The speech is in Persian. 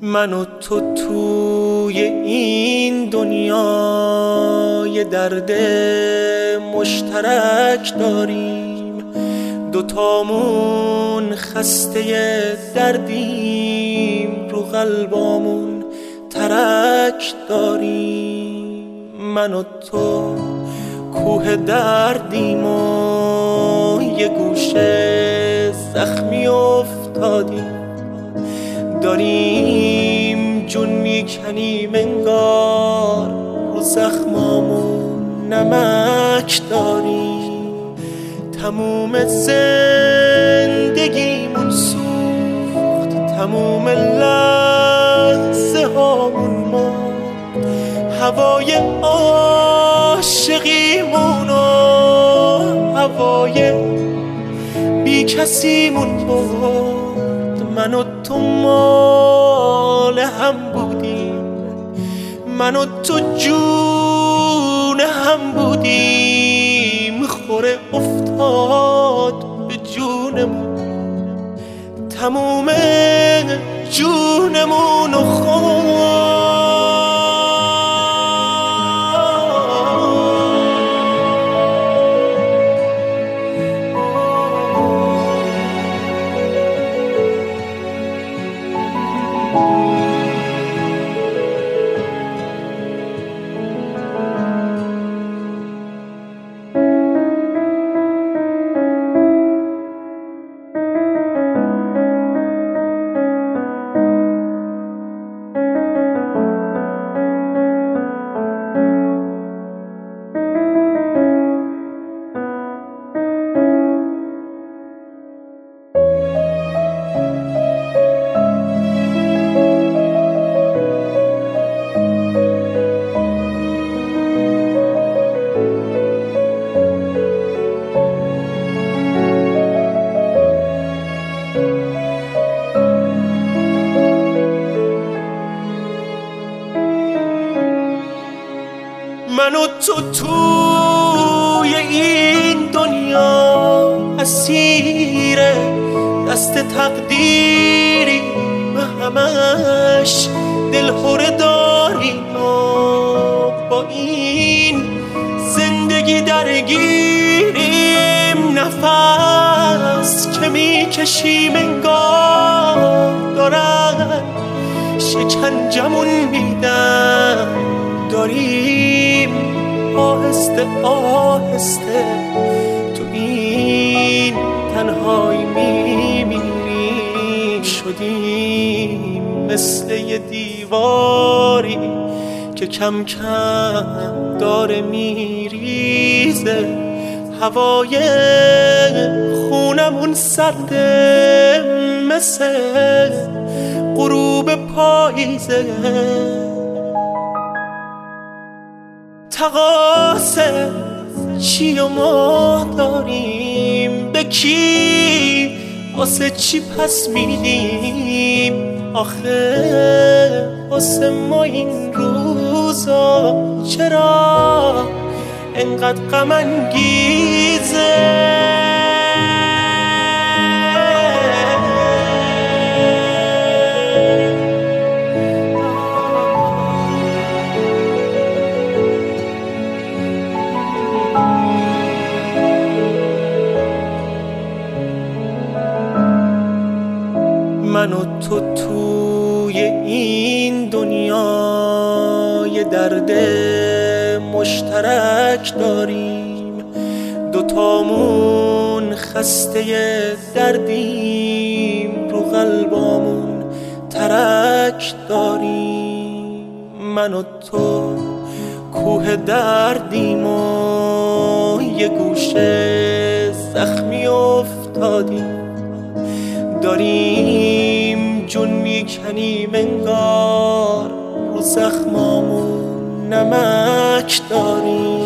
من و تو توی این دنیا یه درد مشترک داریم، دوتامون خسته دردیم، رو قلبامون ترک داریم. من و تو کوه دردیم و یه گوشه زخمی افتادیم، داریم جون میکنیم انگار، رو زخمامون نمک داریم. تموم زندگیمون سوخت، تموم لحظه هامون مرد، هوای عاشقیمون و هوای بی کسیمون برد. من و تو مال هم بودیم، من و تو جون هم بودیم، خوره افتاد به جونمون، تموم جونمون و من و تو توی این دنیا اسیر دست تقدیریم، همش دلهره داریم و با این زندگی درگیریم. نفس که میکشیم انگار دارن شکنجمون میدن، داریم آهسته آهسته تو این تنهایی میمیریم. شدیم مثل یه دیواری که کم کم داره میریزه، هوای خونمون سرده مثل غروب پاییزه. تقاصه چی و ما داریم، به کی واسه چی پس میدیم؟ آخه واسه ما این روزا چرا انقدر غم انگیزه؟ من و تو توی این دنیا یه درد مشترک داریم، دوتامون خسته دردیم، رو قلبامون ترک داریم. من و تو کوه دردیم و یه گوشه زخمی افتادیم، داریم جون میکنیم انگار، رو زخمامون نمک داریم.